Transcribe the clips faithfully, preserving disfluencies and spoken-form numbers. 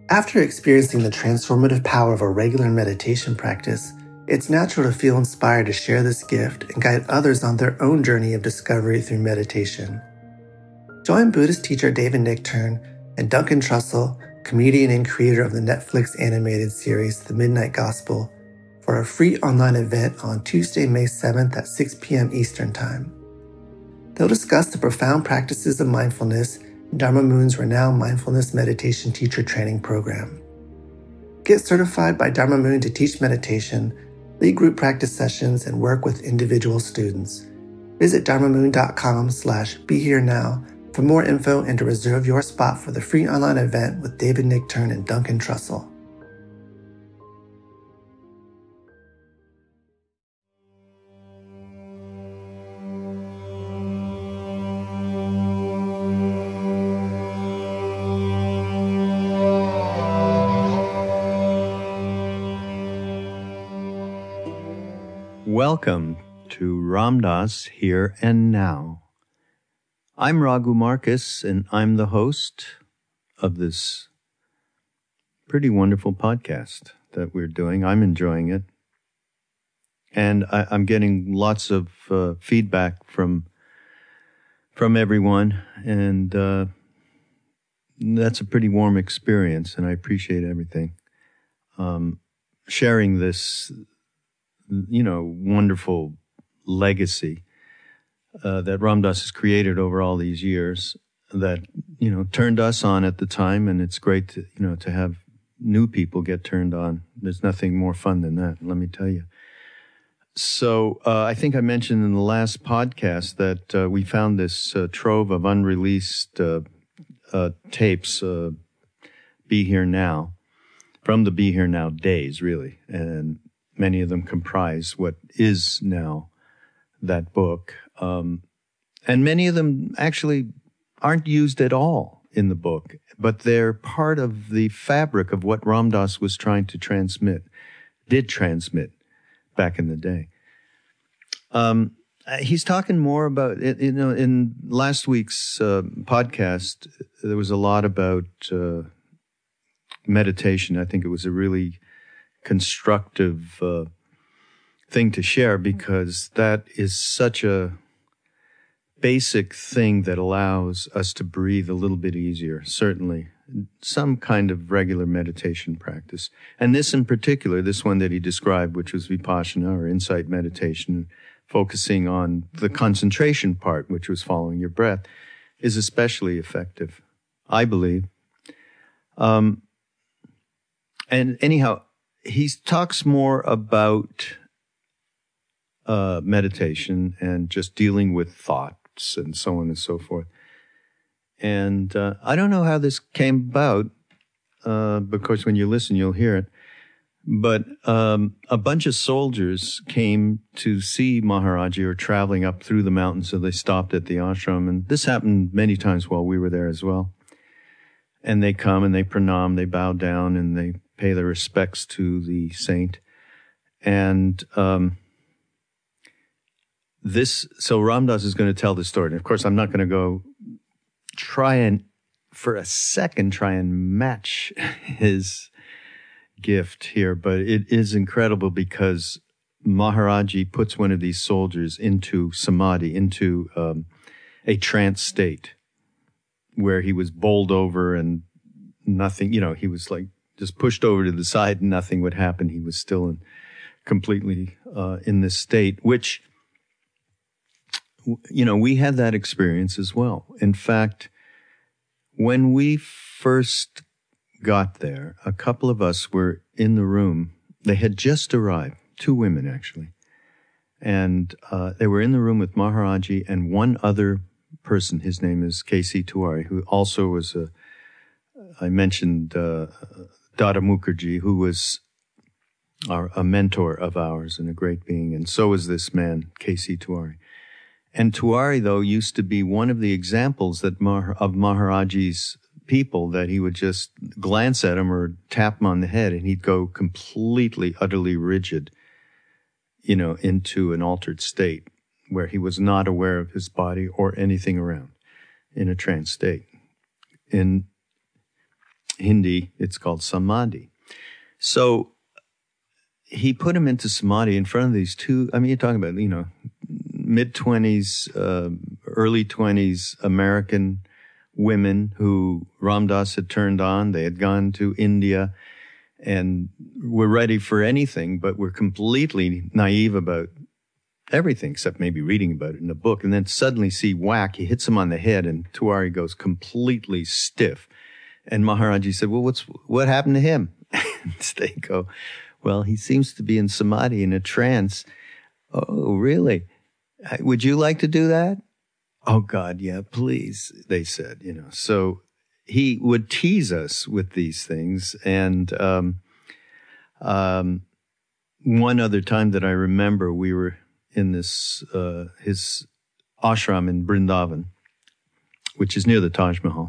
After experiencing the transformative power of a regular meditation practice, it's natural to feel inspired to share this gift and guide others on their own journey of discovery through meditation. Join Buddhist teacher David Nichtern and Duncan Trussell, comedian and creator of the Netflix animated series The Midnight Gospel, for a free online event on Tuesday, May seventh at six p.m. Eastern Time. They'll discuss the profound practices of mindfulness in Dharma Moon's renowned mindfulness meditation teacher training program. Get certified by Dharma Moon to teach meditation, lead group practice sessions, and work with individual students. Visit dharmamoon.com slash be here now for more info and to reserve your spot for the free online event with David Nichtern and Duncan Trussell. Welcome to Ram Dass Here and Now. I'm Raghu Marcus, and I'm the host of this pretty wonderful podcast that we're doing. I'm enjoying it. And I, I'm getting lots of uh, feedback from from everyone, and uh, that's a pretty warm experience, and I appreciate everything. Um, sharing this you know, wonderful legacy uh, that Ram Dass has created over all these years that, you know, turned us on at the time. And it's great to, you know, to have new people get turned on. There's nothing more fun than that, let me tell you. So uh, I think I mentioned in the last podcast that uh, we found this uh, trove of unreleased uh, uh, tapes, uh, Be Here Now, from the Be Here Now days, really. And many of them comprise what is now that book. Um, and many of them actually aren't used at all in the book, but they're part of the fabric of what Ram Dass was trying to transmit, did transmit back in the day. Um, he's talking more about, you know, in last week's uh, podcast, there was a lot about uh, meditation. I think it was a really constructive uh, thing to share because that is such a basic thing that allows us to breathe a little bit easier, certainly. Some kind of regular meditation practice. And this in particular, this one that he described, which was Vipassana or insight meditation, focusing on the concentration part, which was following your breath, is especially effective, I believe. Um, and anyhow, he talks more about uh, meditation and just dealing with thoughts and so on and so forth. And uh, I don't know how this came about, uh, because when you listen, you'll hear it. But um, a bunch of soldiers came to see Maharaji, or traveling up through the mountains, so they stopped at the ashram. And this happened many times while we were there as well. And they come and they pranam, they bow down, and they pay their respects to the saint. And um, this, so Ram Dass is going to tell the story. And of course, I'm not going to go try and, for a second, try and match his gift here. But it is incredible because Maharaji puts one of these soldiers into samadhi, into um, a trance state where he was bowled over and nothing, you know, he was like, just pushed over to the side and nothing would happen. He was still in, completely uh, in this state, which, you know, we had that experience as well. In fact, when we first got there, a couple of us were in the room. They had just arrived, two women actually. And uh, they were in the room with Maharaji and one other person. His name is K C Tiwari, who also was a, I mentioned uh, Dada Mukherjee, who was our, a mentor of ours and a great being, and so is this man, K C Tiwari. And Tiwari, though, used to be one of the examples that Mah- of Maharaji's people, that he would just glance at him or tap him on the head, and he'd go completely, utterly rigid, you know, into an altered state where he was not aware of his body or anything around, in a trance state. In Hindi, it's called samadhi. So he put him into samadhi in front of these two, I mean, you're talking about, you know, mid-twenties, uh, early twenties American women who Ram Dass had turned on. They had gone to India and were ready for anything, but were completely naive about everything, except maybe reading about it in a book. And then suddenly see, whack, he hits him on the head, and Tiwari goes completely stiff. And Maharaji said, well, what's what happened to him? And they go, well, he seems to be in samadhi, in a trance. Oh, really? Would you like to do that? Oh, God, yeah, please, they said, you know. So he would tease us with these things. And um, um, one other time that I remember, we were in this, uh, his ashram in Vrindavan, which is near the Taj Mahal.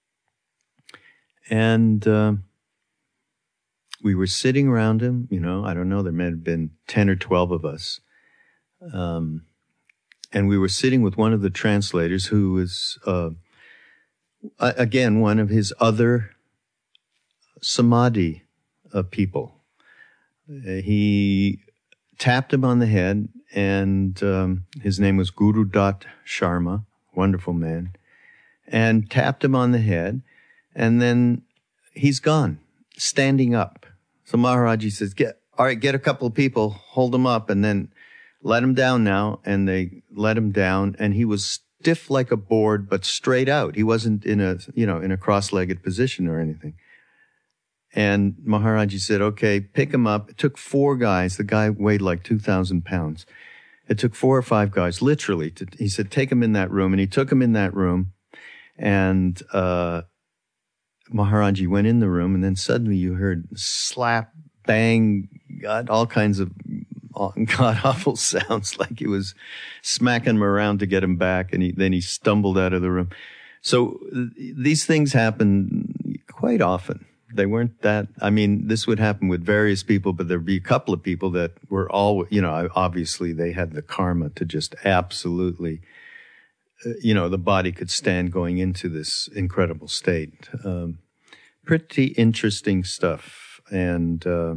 And uh, we were sitting around him, you know, I don't know, there may have been ten or twelve of us. Um, and we were sitting with one of the translators who was, uh, again, one of his other samadhi uh, people. Uh, he tapped him on the head, and um, his name was Guru Dutt Sharma, wonderful man, and tapped him on the head, and then he's gone, standing up. So Maharaji says, "Get all right, get a couple of people, hold him up, and then let him down now." And they let him down, and he was stiff like a board, but straight out. He wasn't in a, you know, in a cross-legged position or anything. And Maharaji said, okay, pick him up. It took four guys. The guy weighed like two thousand pounds. It took four or five guys, literally. To, he said, take him in that room. And he took him in that room. And uh, Maharaji went in the room, and then suddenly you heard slap, bang, God, all kinds of god-awful sounds, like he was smacking him around to get him back, and he, then he stumbled out of the room. So th- these things happen quite often. They weren't that, I mean, this would happen with various people, but there'd be a couple of people that were all, you know, obviously they had the karma to just absolutely, uh, you know, the body could stand going into this incredible state. Um, pretty interesting stuff. And uh,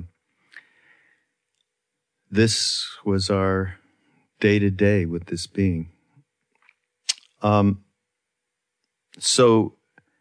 this was our day-to-day with this being. Um, so,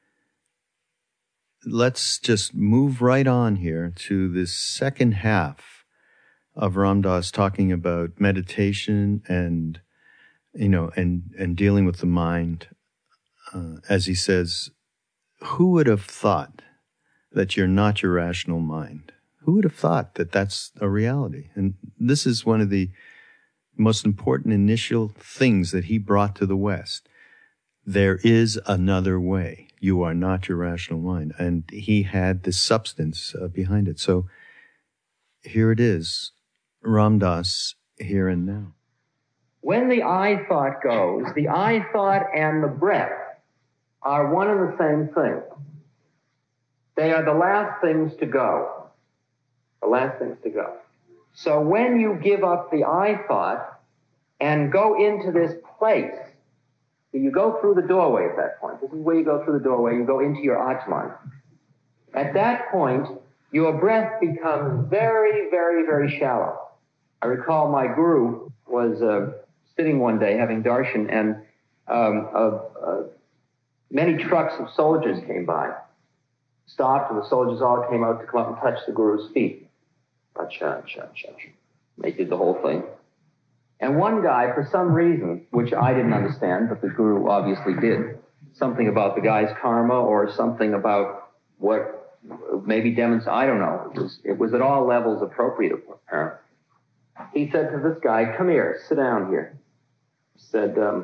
let's just move right on here to this second half of Ram Dass talking about meditation and, you know, and, and dealing with the mind. Uh, as he says, who would have thought that you're not your rational mind? Who would have thought that that's a reality? And this is one of the most important initial things that he brought to the West. There is another way. You are not your rational mind. And he had this substance uh, behind it. So here it is, Ram Dass, here and now. When the I thought goes, the I thought and the breath are one and the same thing. They are the last things to go. The last things to go. So when you give up the I thought and go into this place, you go through the doorway at that point. This is where you go through the doorway. You go into your Atman. At that point, your breath becomes very, very, very shallow. I recall my guru was uh, sitting one day having darshan, and um, uh, uh, many trucks of soldiers came by, stopped, and the soldiers all came out to come up and touch the guru's feet. Acha, acha, acha. They did the whole thing. And one guy, for some reason, which I didn't understand, but the guru obviously did, something about the guy's karma or something about what maybe demonstrates, I don't know. It was, it was at all levels appropriate, apparently. He said to this guy, come here, sit down here. He said, um,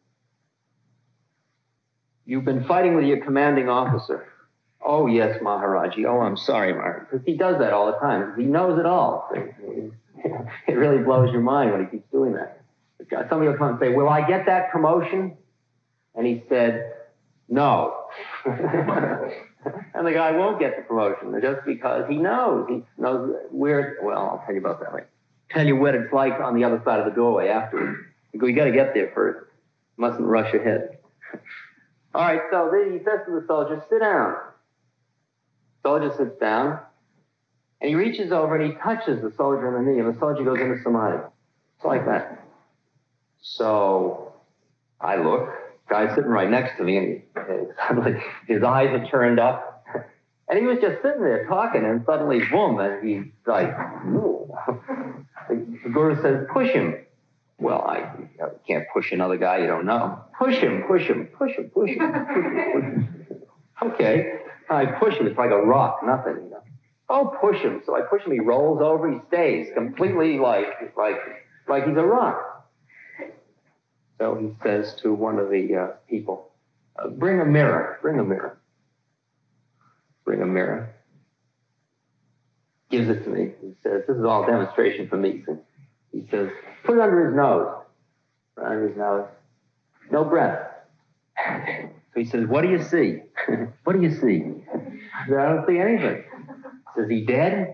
you've been fighting with your commanding officer. Oh, yes, Maharaji. Oh, I'm sorry, Maharaji. Because he does that all the time. He knows it all. It really blows your mind when he keeps doing that. Somebody will come and say, will I get that promotion? And he said, no. And the guy won't get the promotion just because he knows. He knows where, well, I'll tell you about that later. Tell you what it's like on the other side of the doorway afterwards. You got to get there first. Mustn't rush ahead. All right, so then he says to the soldier, sit down. soldier sits down, and he reaches over and he touches the soldier on the knee, and the soldier goes into samadhi. It's like that. So I look, guy's sitting right next to me, and he, suddenly his eyes are turned up, and he was just sitting there talking, and suddenly, boom, and he's like, ooh. The Guru says, push him. Well, I you know, can't push another guy you don't know. Push him, push him, push him, push him, push him, push him. Okay, I push him. It's like a rock, nothing, you know. Oh, push him. So I push him. He rolls over. He stays completely like like like he's a rock. So he says to one of the uh, people, uh, "Bring a mirror. Bring a mirror. Bring a mirror." Gives it to me. He says, "This is all demonstration for me." He says, "Put it under his nose." Put it under his nose. No breath. So he says, "What do you see?" "What do you see?" I said, "I don't see anything." He says, "He dead?"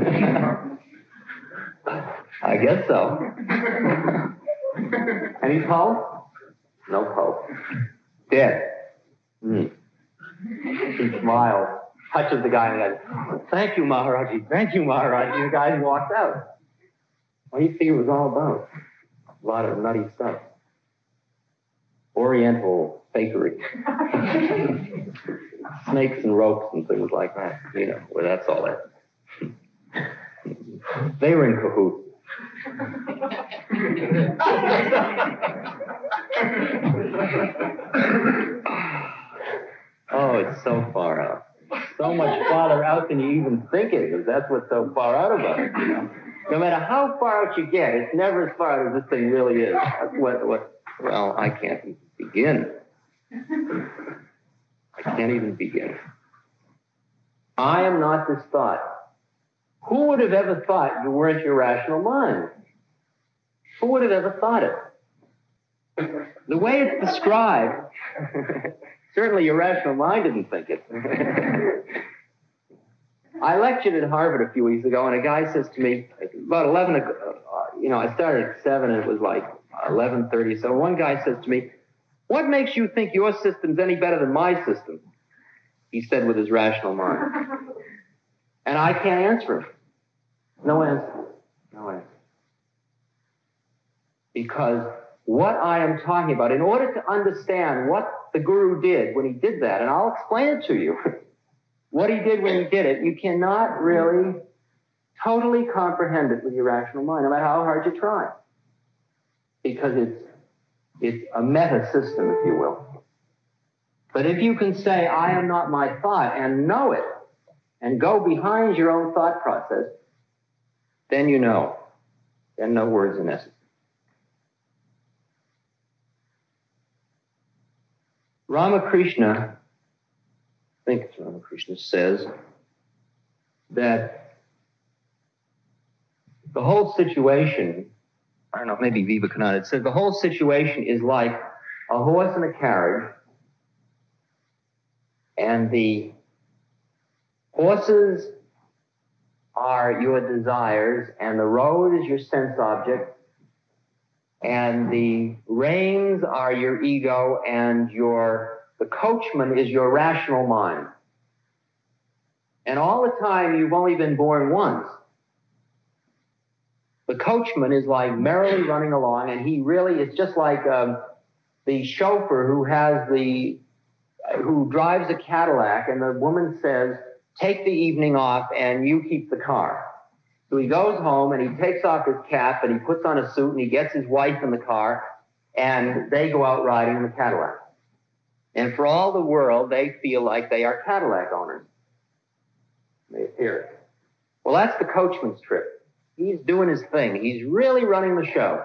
I guess so. Any pulse? No pulse. Dead. Hmm. He smiles, touches the guy, and goes, "Thank you, Maharaji. Thank you, Maharaji." And the guy walked out. What do you think it was all about? A lot of nutty stuff. Oriental fakery. Snakes and ropes and things like that. You know, well, that's all that. They were in cahoots. Oh, it's so far out. So much farther out than you even think it is. That's what's so far out about it, you know. No matter how far out you get, it's never as far out as this thing really is. That's what, what, well, I can't even begin. I can't even begin. I am not this thought. Who would have ever thought you weren't your rational mind? Who would have ever thought it? The way it's described, certainly your rational mind didn't think it. I lectured at Harvard a few weeks ago, and a guy says to me, about eleven, uh, you know, I started at seven, and it was like eleven thirty. So one guy says to me, "What makes you think your system's any better than my system?" He said with his rational mind. And I can't answer him. No answer. No answer. Because what I am talking about, in order to understand what the Guru did when he did that, and I'll explain it to you, what he did when he did it, you cannot really totally comprehend it with your rational mind, no matter how hard you try. Because it's, it's a meta system, if you will. But if you can say, "I am not my thought," and know it, and go behind your own thought process, then you know. Then no words are necessary. Ramakrishna, I think it's Ramakrishna, says that the whole situation, I don't know, maybe Vivekananda, it says the whole situation is like a horse in a carriage, and the horses are your desires, and the road is your sense object, and the reins are your ego, and your the coachman is your rational mind. And all the time you've only been born once. The coachman is like merrily running along, and he really is just like um, the chauffeur who has the who drives a Cadillac, and the woman says, "Take the evening off and you keep the car." So he goes home and he takes off his cap and he puts on a suit and he gets his wife in the car and they go out riding in the Cadillac. And for all the world, they feel like they are Cadillac owners. They appear. Well, that's the coachman's trip. He's doing his thing. He's really running the show.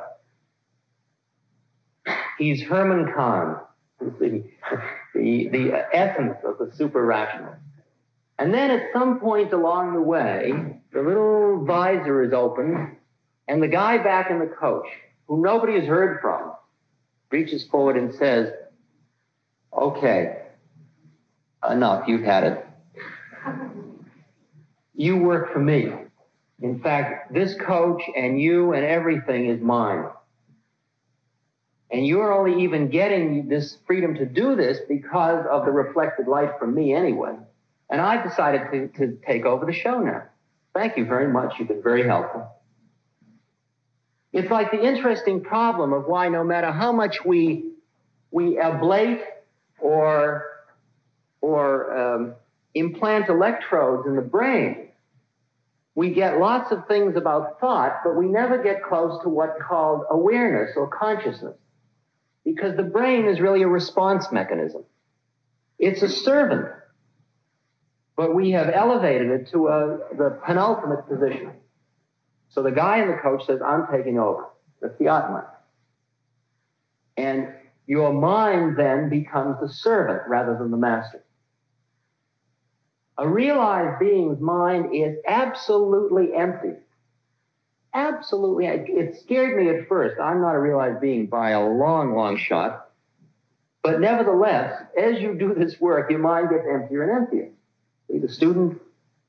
He's Herman Kahn, the, the, the essence of the super rational. And then at some point along the way, the little visor is opened, and the guy back in the coach, who nobody has heard from, reaches forward and says, "Okay, enough, you've had it. You work for me. In fact, this coach and you and everything is mine. And you're only even getting this freedom to do this because of the reflected light from me anyway. And I've decided to, to take over the show now. Thank you very much. You've been very helpful. It's like the interesting problem of why no matter how much we we ablate or, or um, implant electrodes in the brain, we get lots of things about thought, but we never get close to what's called awareness or consciousness. Because the brain is really a response mechanism. It's a servant. But we have elevated it to a, the penultimate position. So the guy in the coach says, I'm taking over. That's the Atman. And your mind then becomes the servant rather than the master. A realized being's mind is absolutely empty. Absolutely. It scared me at first. I'm not a realized being by a long, long shot. But nevertheless, as you do this work, your mind gets emptier and emptier. See, the student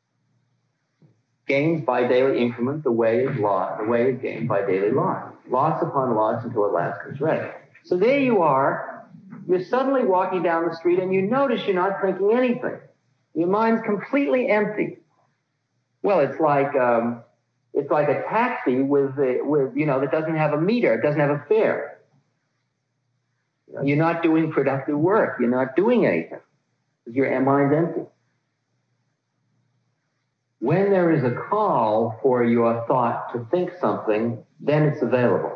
gains by daily increment, the way is lost, the way is gained by daily loss. Loss upon loss until at last comes rest. So there you are. You're suddenly walking down the street and you notice you're not thinking anything. Your mind's completely empty. Well, it's like um, it's like a taxi with uh, with you know that doesn't have a meter, it doesn't have a fare. You know, you're not doing productive work. You're not doing anything. Your mind's empty. When there is a call for your thought to think something, then it's available.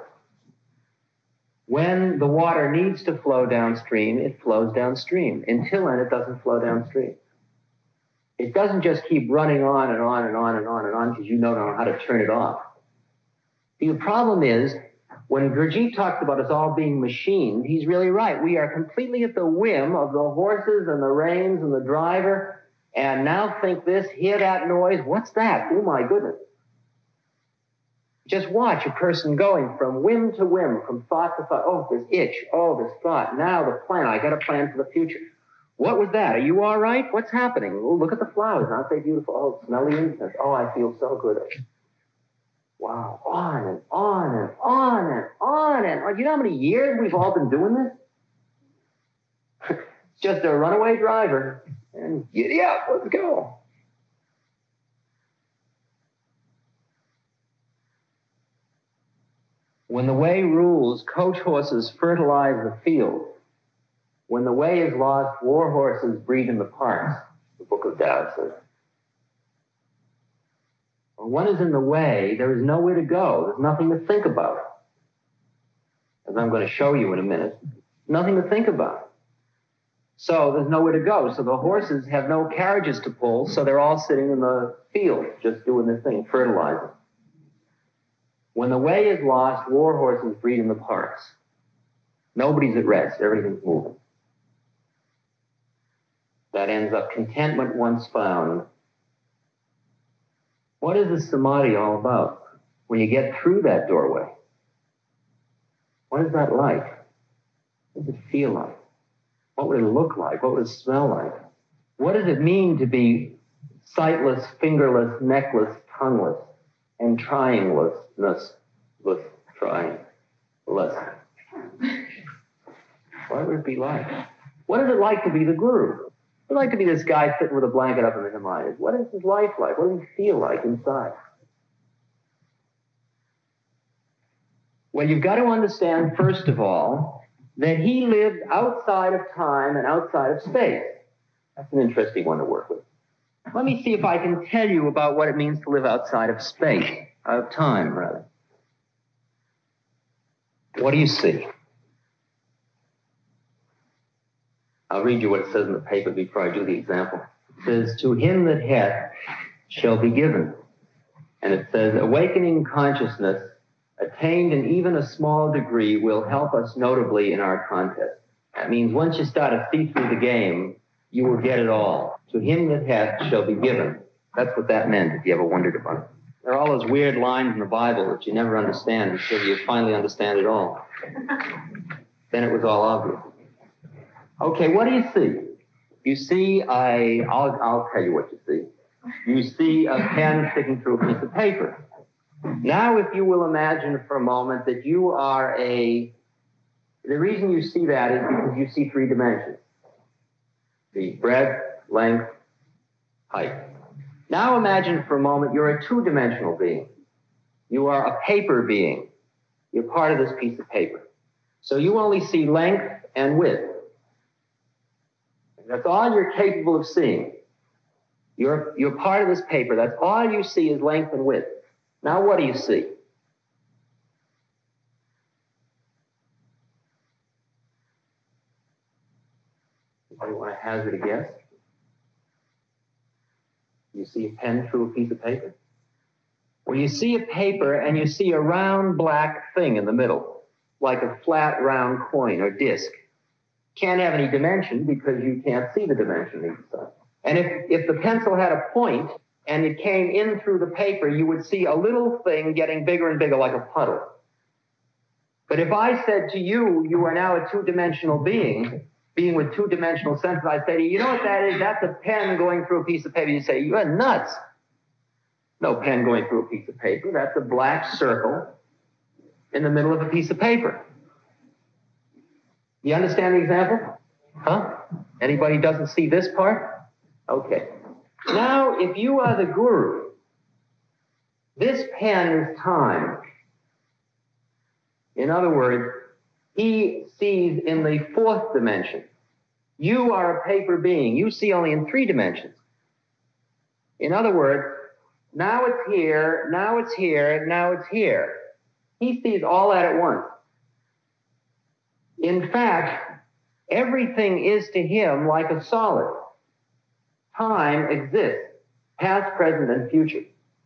When the water needs to flow downstream, it flows downstream. Until then, it doesn't flow downstream. It doesn't just keep running on and on and on and on and on because you don't know how to turn it off. See, the problem is, when Gurdjieff talks about us all being machines, he's really right. We are completely at the whim of the horses and the reins and the driver. And now think this, hear that noise. What's that? Oh, my goodness. Just watch a person going from whim to whim, from thought to thought. Oh, this itch. Oh, this thought. Now the plan. I got a plan for the future. What was that? Are you all right? What's happening? Oh, look at the flowers. Aren't they beautiful? Oh, smell the incense. Oh, I feel so good. Wow. On and on and on and on and on. You know how many years we've all been doing this? It's just a runaway driver. And giddy up, let's go. When the way rules, coach horses fertilize the field. When the way is lost, war horses breed in the parks, the Book of Tao says. When one is in the way, there is nowhere to go. There's nothing to think about. As I'm going to show you in a minute, nothing to think about. So there's nowhere to go. So the horses have no carriages to pull, so they're all sitting in the field, just doing their thing, fertilizing. When the way is lost, war horses breed in the parks. Nobody's at rest. Everything's moving. That ends up contentment once found. What is the samadhi all about? When you get through that doorway, what is that like? What does it feel like? What would it look like? What would it smell like? What does it mean to be sightless, fingerless, neckless, tongueless, and tryinglessness, less, trying, less? What would it be like? What is it like to be the guru? What is it like to be this guy sitting with a blanket up in the Himalayas? What is his life like? What does he feel like inside? Well, you've got to understand, first of all, that he lived outside of time and outside of space. That's an interesting one to work with. Let me see if I can tell you about what it means to live outside of space, out of time, rather. What do you see? I'll read you what it says in the paper before I do the example. It says, to him that hath shall be given. And it says, awakening consciousness attained in even a small degree will help us notably in our contest. That means once you start to see through the game, you will get it all. To him that hath shall be given. That's what that meant, if you ever wondered about it. There are all those weird lines in the Bible that you never understand until you finally understand it all. Then it was all obvious. Okay, what do you see? You see, I, I'll, I'll tell you what you see. You see a pen sticking through a piece of paper. Now, if you will imagine for a moment that you are a, the reason you see that is because you see three dimensions. The breadth, length, height. Now imagine for a moment you're a two-dimensional being. You are a paper being. You're part of this piece of paper. So you only see length and width. That's all you're capable of seeing. You're, you're part of this paper. That's all you see is length and width. Now what do you see? Anybody want to hazard a guess? You see a pen through a piece of paper? Well, you see a paper and you see a round black thing in the middle, like a flat round coin or disc. Can't have any dimension because you can't see the dimension either side. And if, if the pencil had a point and it came in through the paper, you would see a little thing getting bigger and bigger like a puddle. But if I said to you, you are now a two-dimensional being, being with two-dimensional senses, I'd say to you, you know what that is? That's a pen going through a piece of paper. You say, you're nuts. No pen going through a piece of paper. That's a black circle in the middle of a piece of paper. You understand the example? Huh? Anybody doesn't see this part? Okay. Now, if you are the guru, this pen is time. In other words, he sees in the fourth dimension. You are a paper being. You see only in three dimensions. In other words, now it's here, now it's here, now it's here. He sees all that at once. In fact, everything is to him like a solid. Time exists, past, present, and future.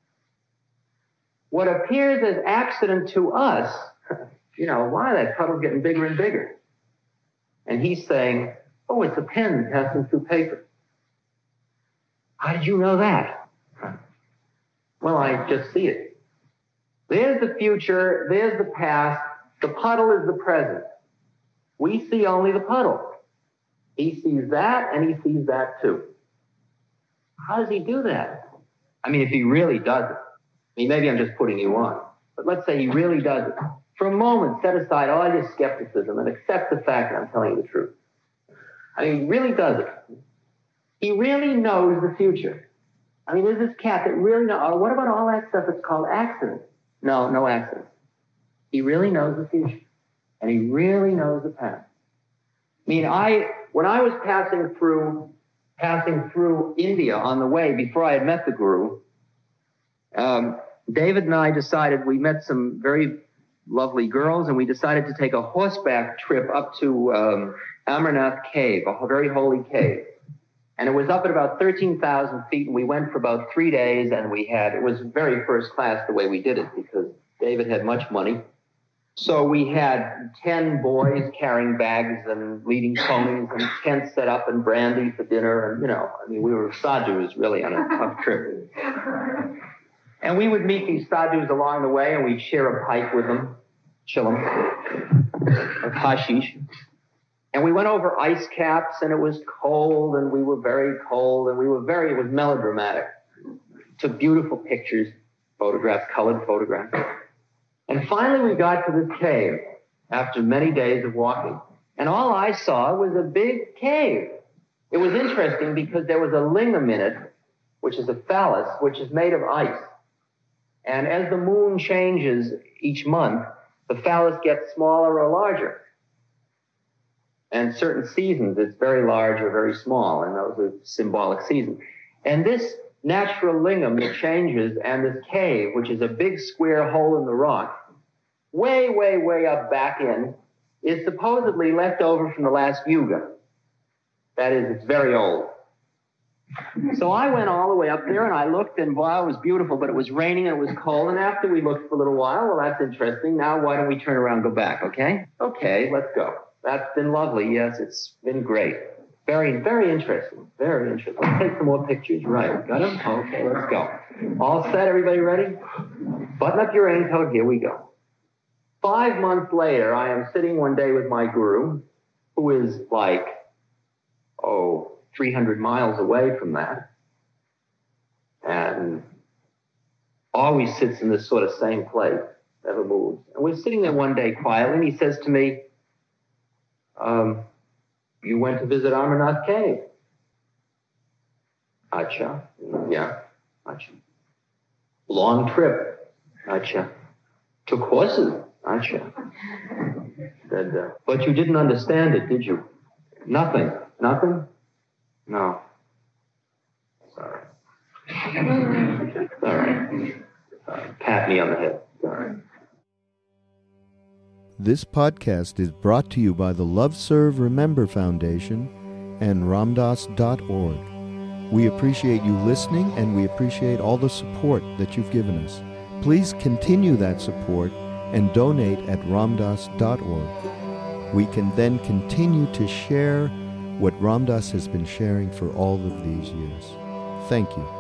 What appears as accident to us, you know, why that puddle's getting bigger and bigger. And he's saying, oh, it's a pen passing through paper. How did you know that? Well, I just see it. There's the future, there's the past, the puddle is the present. We see only the puddle. He sees that, and he sees that too. How does he do that? I mean, if he really does it. I mean, maybe I'm just putting you on. But let's say he really does it. For a moment, set aside all your skepticism and accept the fact that I'm telling you the truth. I mean, he really does it. He really knows the future. I mean, there's this cat that really knows. Oh, what about all that stuff that's called accident? No, no accident. He really knows the future. And he really knows the past. I mean, I, when I was passing through, passing through India on the way, before I had met the guru, um, David and I decided, we met some very lovely girls, and we decided to take a horseback trip up to um, Amarnath Cave, a very holy cave. And it was up at about thirteen thousand feet, and we went for about three days, and we had, it was very first class the way we did it, because David had much money. So we had ten boys carrying bags and leading ponies and tents set up and brandy for dinner. And, you know, I mean, we were sadhus really on a tough trip. And we would meet these sadhus along the way, and we'd share a pipe with them, chill them, of hashish. And we went over ice caps, and it was cold, and we were very cold, and we were very, it was melodramatic. Took beautiful pictures, photographs, colored photographs. And finally we got to this cave after many days of walking. And all I saw was a big cave. It was interesting because there was a lingam in it, which is a phallus, which is made of ice. And as the moon changes each month, the phallus gets smaller or larger. And certain seasons, it's very large or very small, and those are symbolic seasons. And this natural lingam that changes, and this cave, which is a big square hole in the rock, way, way, way up back in, is supposedly left over from the last yuga. That is, it's very old. So I went all the way up there, and I looked, and wow, it was beautiful, but it was raining and it was cold, and after we looked for a little while, well, that's interesting. Now why don't we turn around and go back, okay? Okay, let's go. That's been lovely. Yes, it's been great. Very, very interesting. Very interesting. Let's take some more pictures. Right. Got them? Okay, let's go. All set? Everybody ready? Button up your raincoat. Here we go. Five months later, I am sitting one day with my guru, who is like, oh, three hundred miles away from that, and always sits in this sort of same place, never moves. And we're sitting there one day quietly, and he says to me, um, you went to visit Amarnath Cave. Acha. Yeah. Acha. Long trip. Acha. Took horses. Acha. Said, uh, but you didn't understand it, did you? Nothing. Nothing? No. Sorry. All right. Uh, pat me on the head. All right. This podcast is brought to you by the Love Serve Remember Foundation and Ramdas dot org. We appreciate you listening, and we appreciate all the support that you've given us. Please continue that support and donate at Ramdas dot org. We can then continue to share what Ramdas has been sharing for all of these years. Thank you.